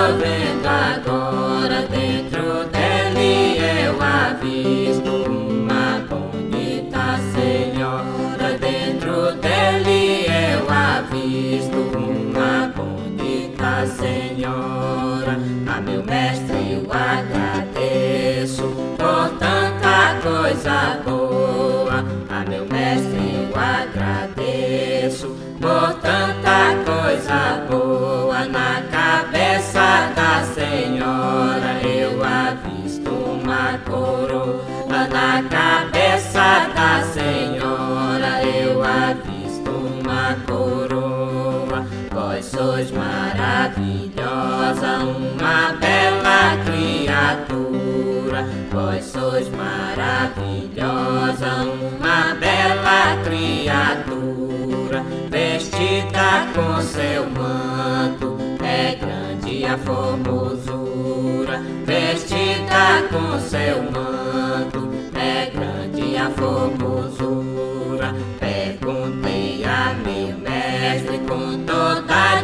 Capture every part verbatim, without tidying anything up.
vendo agora, dentro dele eu avisto uma bonita senhora. Dentro dele eu avisto uma bonita senhora. A meu mestre eu agradeço por tanta coisa boa. A meu mestre eu agradeço por tanta coisa boa. Na cabeça da senhora eu avisto uma coroa. Na cabeça da senhora eu avisto uma coroa. Vós sois maravilhosa, uma bela criatura. Vós sois maravilhosa, uma bela criatura. Vestida com seu manto, é grande a formosura. Vestida com seu manto, é grande a formosura. Perguntei a meu mestre com toda a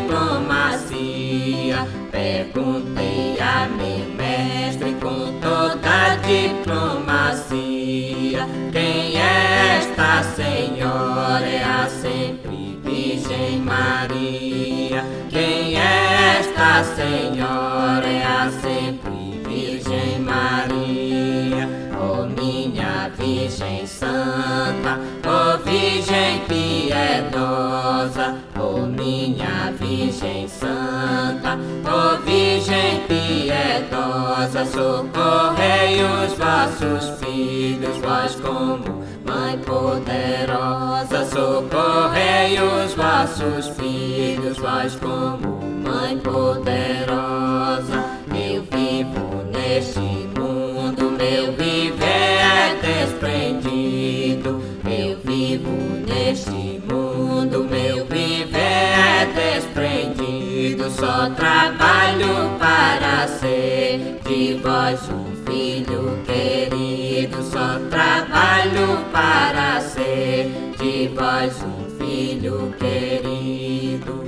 diplomacia. Perguntei a meu mestre com toda a diplomacia. Quem é esta senhora? É a sempre Virgem Maria. Quem é esta senhora? É a sempre Virgem Maria. Oh minha Virgem Santa, oh Virgem piedosa. Oh minha Virgem Santa, oh Virgem piedosa. Socorrei os vossos filhos, vós como Mãe poderosa. Socorrei os vossos filhos, vós como Mãe poderosa. Eu vivo neste mundo, meu viver é desprendido. Eu vivo neste mundo, meu viver é desprendido. Só trabalho para ser de vós um filho querido. Só trabalho para ser de vós um filho querido.